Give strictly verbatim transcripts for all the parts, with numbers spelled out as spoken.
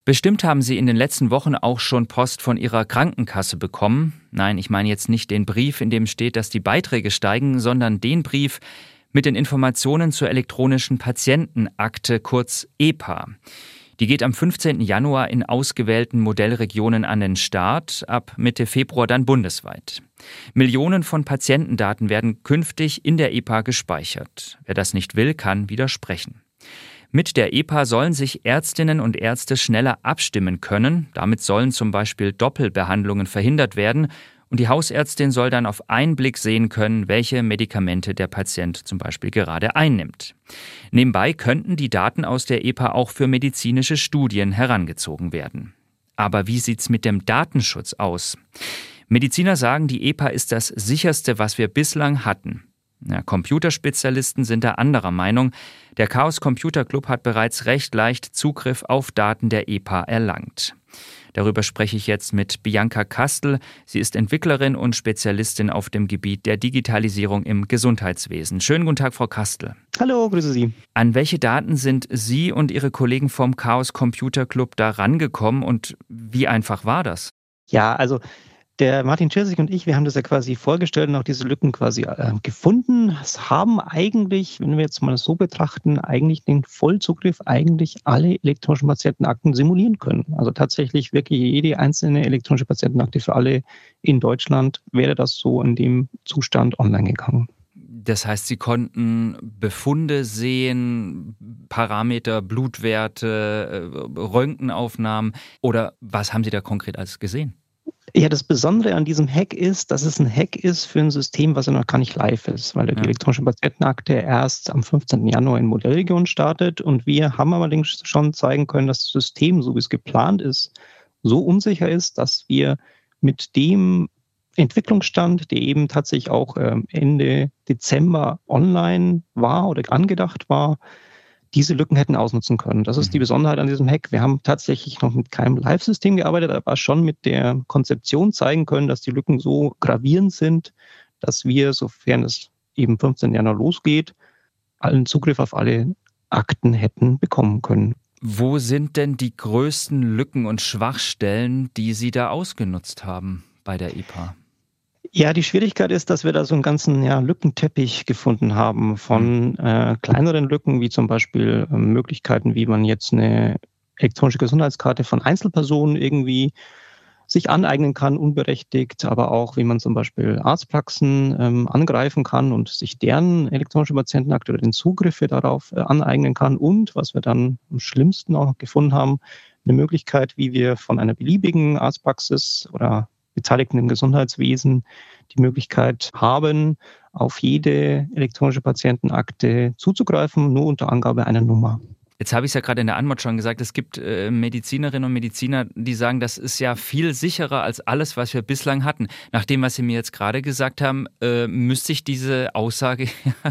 Bestimmt haben Sie in den letzten Wochen auch schon Post von Ihrer Krankenkasse bekommen. Nein, ich meine jetzt nicht den Brief, in dem steht, dass die Beiträge steigen, sondern den Brief mit den Informationen zur elektronischen Patientenakte, kurz E P A. Die geht am fünfzehnten Januar in ausgewählten Modellregionen an den Start, ab Mitte Februar dann bundesweit. Millionen von Patientendaten werden künftig in der E P A gespeichert. Wer das nicht will, kann widersprechen. Mit der E P A sollen sich Ärztinnen und Ärzte schneller abstimmen können. Damit sollen zum Beispiel Doppelbehandlungen verhindert werden. Und die Hausärztin soll dann auf einen Blick sehen können, welche Medikamente der Patient zum Beispiel gerade einnimmt. Nebenbei könnten die Daten aus der E P A auch für medizinische Studien herangezogen werden. Aber wie sieht's mit dem Datenschutz aus? Mediziner sagen, die E P A ist das sicherste, was wir bislang hatten. Ja, Computerspezialisten sind da anderer Meinung. Der Chaos Computer Club hat bereits recht leicht Zugriff auf Daten der E P A erlangt. Darüber spreche ich jetzt mit Bianca Kastel. Sie ist Entwicklerin und Spezialistin auf dem Gebiet der Digitalisierung im Gesundheitswesen. Schönen guten Tag, Frau Kastel. Hallo, grüße Sie. An welche Daten sind Sie und Ihre Kollegen vom Chaos Computer Club da rangekommen und wie einfach war das? Ja, also der Martin Tschirssig und ich, wir haben das ja quasi vorgestellt und auch diese Lücken quasi äh, gefunden. Es haben eigentlich, wenn wir jetzt mal das so betrachten, eigentlich den Vollzugriff eigentlich alle elektronischen Patientenakten simulieren können. Also tatsächlich wirklich jede einzelne elektronische Patientenakte für alle in Deutschland wäre das so in dem Zustand online gegangen. Das heißt, Sie konnten Befunde sehen, Parameter, Blutwerte, Röntgenaufnahmen oder was haben Sie da konkret alles gesehen? Ja, das Besondere an diesem Hack ist, dass es ein Hack ist für ein System, was ja noch gar nicht live ist, weil die ja. elektronische Patientenakte erst am fünfzehnten Januar in Modellregion startet und wir haben allerdings schon zeigen können, dass das System, so wie es geplant ist, so unsicher ist, dass wir mit dem Entwicklungsstand, der eben tatsächlich auch Ende Dezember online war oder angedacht war, diese Lücken hätten ausnutzen können. Das ist die Besonderheit an diesem Hack. Wir haben tatsächlich noch mit keinem Live-System gearbeitet, aber schon mit der Konzeption zeigen können, dass die Lücken so gravierend sind, dass wir, sofern es eben fünfzehnten Januar losgeht, allen Zugriff auf alle Akten hätten bekommen können. Wo sind denn die größten Lücken und Schwachstellen, die Sie da ausgenutzt haben bei der E P A? Ja, die Schwierigkeit ist, dass wir da so einen ganzen ja, Lückenteppich gefunden haben von äh, kleineren Lücken, wie zum Beispiel äh, Möglichkeiten, wie man jetzt eine elektronische Gesundheitskarte von Einzelpersonen irgendwie sich aneignen kann, unberechtigt, aber auch, wie man zum Beispiel Arztpraxen ähm, angreifen kann und sich deren elektronische Patientenakte oder den Zugriffe darauf äh, aneignen kann. Und was wir dann am schlimmsten auch noch gefunden haben, eine Möglichkeit, wie wir von einer beliebigen Arztpraxis oder Beteiligten im Gesundheitswesen die Möglichkeit haben, auf jede elektronische Patientenakte zuzugreifen, nur unter Angabe einer Nummer. Jetzt habe ich es ja gerade in der Anmod schon gesagt, es gibt äh, Medizinerinnen und Mediziner, die sagen, das ist ja viel sicherer als alles, was wir bislang hatten. Nach dem, was Sie mir jetzt gerade gesagt haben, äh, müsste ich diese Aussage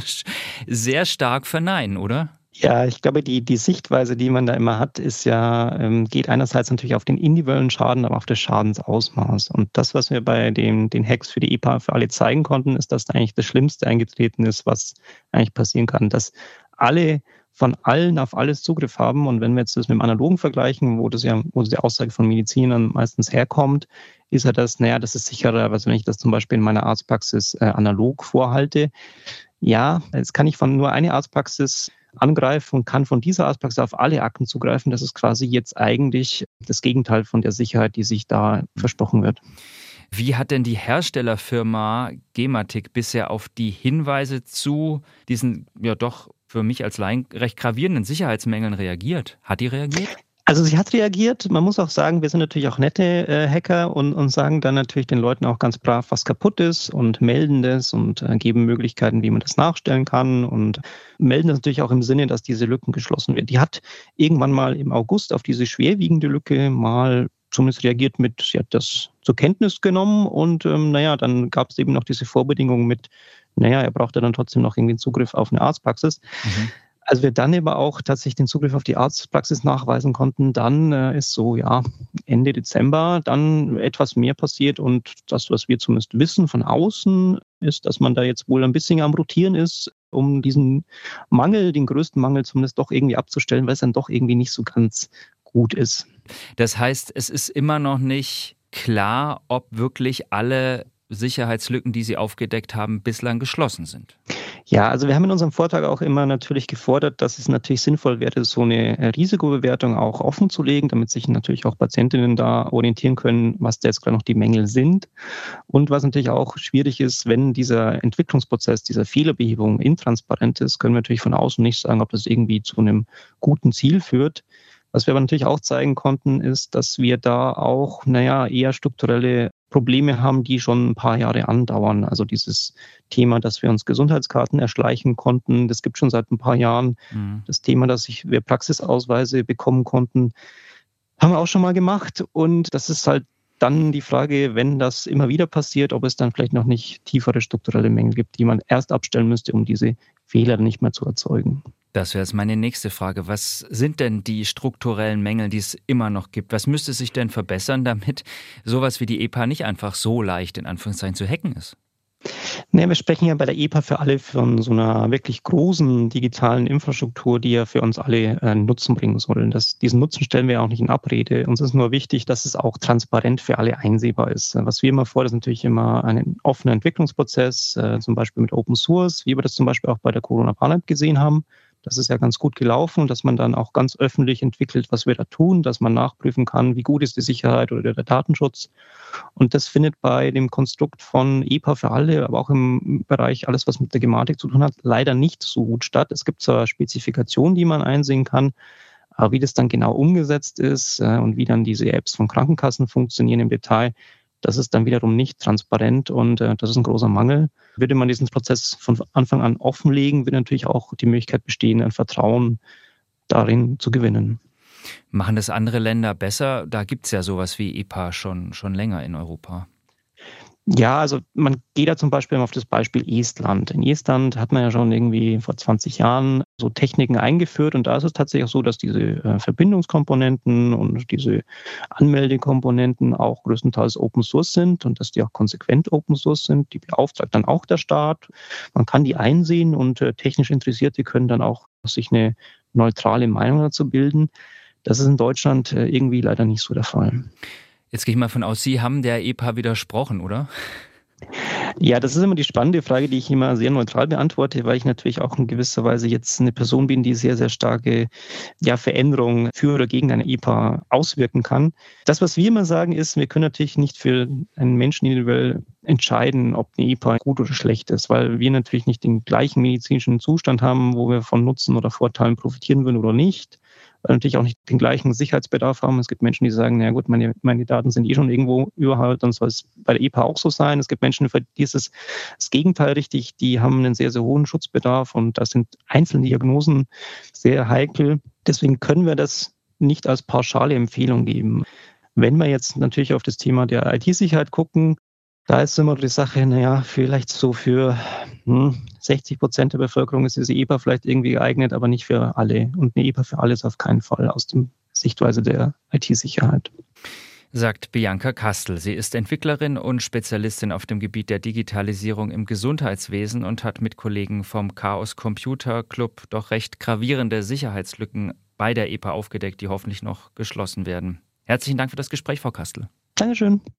sehr stark verneinen, oder? Ja, ich glaube, die, die Sichtweise, die man da immer hat, ist ja, ähm, geht einerseits natürlich auf den individuellen Schaden, aber auf das Schadensausmaß. Und das, was wir bei den, den Hacks für die E P A für alle zeigen konnten, ist, dass da eigentlich das Schlimmste eingetreten ist, was eigentlich passieren kann. Dass alle von allen auf alles Zugriff haben. Und wenn wir jetzt das mit dem Analogen vergleichen, wo das ja, wo die Aussage von Medizinern meistens herkommt, ist ja das, naja, das ist sicherer, als wenn ich das zum Beispiel in meiner Arztpraxis äh, analog vorhalte. Ja, jetzt kann ich von nur einer Arztpraxis angreifen und kann von dieser Arztpraxis auf alle Akten zugreifen. Das ist quasi jetzt eigentlich das Gegenteil von der Sicherheit, die sich da versprochen wird. Wie hat denn die Herstellerfirma Gematik bisher auf die Hinweise zu diesen ja doch für mich als Laien recht gravierenden Sicherheitsmängeln reagiert? Hat die reagiert? Also sie hat reagiert. Man muss auch sagen, wir sind natürlich auch nette äh, Hacker und, und sagen dann natürlich den Leuten auch ganz brav, was kaputt ist und melden das und äh, geben Möglichkeiten, wie man das nachstellen kann und melden das natürlich auch im Sinne, dass diese Lücken geschlossen werden. Die hat irgendwann mal im August auf diese schwerwiegende Lücke mal zumindest reagiert mit, sie hat das zur Kenntnis genommen und ähm, naja, dann gab es eben noch diese Vorbedingungen mit, naja, er brauchte dann trotzdem noch irgendwie einen Zugriff auf eine Arztpraxis. Mhm. Als wir dann aber auch tatsächlich den Zugriff auf die Arztpraxis nachweisen konnten, dann äh, ist so, ja, Ende Dezember dann etwas mehr passiert und das, was wir zumindest wissen von außen, ist, dass man da jetzt wohl ein bisschen am Rotieren ist, um diesen Mangel, den größten Mangel zumindest doch irgendwie abzustellen, weil es dann doch irgendwie nicht so ganz gut ist. Das heißt, es ist immer noch nicht klar, ob wirklich alle Sicherheitslücken, die Sie aufgedeckt haben, bislang geschlossen sind. Ja, also wir haben in unserem Vortrag auch immer natürlich gefordert, dass es natürlich sinnvoll wäre, so eine Risikobewertung auch offen zu legen, damit sich natürlich auch Patientinnen da orientieren können, was da jetzt gerade noch die Mängel sind. Und was natürlich auch schwierig ist, wenn dieser Entwicklungsprozess, dieser Fehlerbehebung intransparent ist, können wir natürlich von außen nicht sagen, ob das irgendwie zu einem guten Ziel führt. Was wir aber natürlich auch zeigen konnten, ist, dass wir da auch, naja, eher strukturelle Probleme haben, die schon ein paar Jahre andauern. Also dieses Thema, dass wir uns Gesundheitskarten erschleichen konnten, das gibt schon seit ein paar Jahren. Mhm. Das Thema, dass wir Praxisausweise bekommen konnten, haben wir auch schon mal gemacht. Und das ist halt dann die Frage, wenn das immer wieder passiert, ob es dann vielleicht noch nicht tiefere strukturelle Mängel gibt, die man erst abstellen müsste, um diese Fehler nicht mehr zu erzeugen. Das wäre jetzt meine nächste Frage. Was sind denn die strukturellen Mängel, die es immer noch gibt? Was müsste sich denn verbessern, damit sowas wie die E P A nicht einfach so leicht in Anführungszeichen zu hacken ist? Nee, wir sprechen ja bei der E P A für alle von so einer wirklich großen digitalen Infrastruktur, die ja für uns alle äh, Nutzen bringen soll. Das, diesen Nutzen stellen wir ja auch nicht in Abrede. Uns ist nur wichtig, dass es auch transparent für alle einsehbar ist. Was wir immer fordern, ist natürlich immer ein offener Entwicklungsprozess, äh, zum Beispiel mit Open Source, wie wir das zum Beispiel auch bei der Corona-Warn-App gesehen haben. Das ist ja ganz gut gelaufen, dass man dann auch ganz öffentlich entwickelt, was wir da tun, dass man nachprüfen kann, wie gut ist die Sicherheit oder der Datenschutz. Und das findet bei dem Konstrukt von E P A für alle, aber auch im Bereich alles, was mit der Gematik zu tun hat, leider nicht so gut statt. Es gibt zwar Spezifikationen, die man einsehen kann, aber wie das dann genau umgesetzt ist und wie dann diese Apps von Krankenkassen funktionieren im Detail, das ist dann wiederum nicht transparent und äh, das ist ein großer Mangel. Würde man diesen Prozess von Anfang an offenlegen, würde natürlich auch die Möglichkeit bestehen, ein Vertrauen darin zu gewinnen. Machen das andere Länder besser? Da gibt es ja sowas wie E P A schon, schon länger in Europa. Ja, also man geht da zum Beispiel auf das Beispiel Estland. In Estland hat man ja schon irgendwie vor zwanzig Jahren so Techniken eingeführt und da ist es tatsächlich auch so, dass diese äh, Verbindungskomponenten und diese Anmeldekomponenten auch größtenteils Open Source sind und dass die auch konsequent Open Source sind. Die beauftragt dann auch der Staat. Man kann die einsehen und äh, technisch Interessierte können dann auch sich eine neutrale Meinung dazu bilden. Das ist in Deutschland äh, irgendwie leider nicht so der Fall. Jetzt gehe ich mal von aus, Sie haben der E P A widersprochen, oder? Ja, das ist immer die spannende Frage, die ich immer sehr neutral beantworte, weil ich natürlich auch in gewisser Weise jetzt eine Person bin, die sehr, sehr starke ja, Veränderungen für oder gegen eine E P A auswirken kann. Das, was wir immer sagen, ist, wir können natürlich nicht für einen Menschen individuell entscheiden, ob eine E P A gut oder schlecht ist, weil wir natürlich nicht den gleichen medizinischen Zustand haben, wo wir von Nutzen oder Vorteilen profitieren würden oder nicht. Weil wir natürlich auch nicht den gleichen Sicherheitsbedarf haben. Es gibt Menschen, die sagen, na gut, meine, meine Daten sind eh schon irgendwo überall, dann soll es bei der E P A auch so sein. Es gibt Menschen, für die ist es das Gegenteil richtig, die haben einen sehr, sehr hohen Schutzbedarf und da sind einzelne Diagnosen sehr heikel. Deswegen können wir das nicht als pauschale Empfehlung geben. Wenn wir jetzt natürlich auf das Thema der I T-Sicherheit gucken, da ist immer die Sache, naja, vielleicht so für hm, sechzig Prozent der Bevölkerung ist diese E P A vielleicht irgendwie geeignet, aber nicht für alle. Und eine E P A für alle ist auf keinen Fall aus der Sichtweise der I T-Sicherheit. Sagt Bianca Kastel. Sie ist Entwicklerin und Spezialistin auf dem Gebiet der Digitalisierung im Gesundheitswesen und hat mit Kollegen vom Chaos Computer Club doch recht gravierende Sicherheitslücken bei der E P A aufgedeckt, die hoffentlich noch geschlossen werden. Herzlichen Dank für das Gespräch, Frau Kastel. Dankeschön.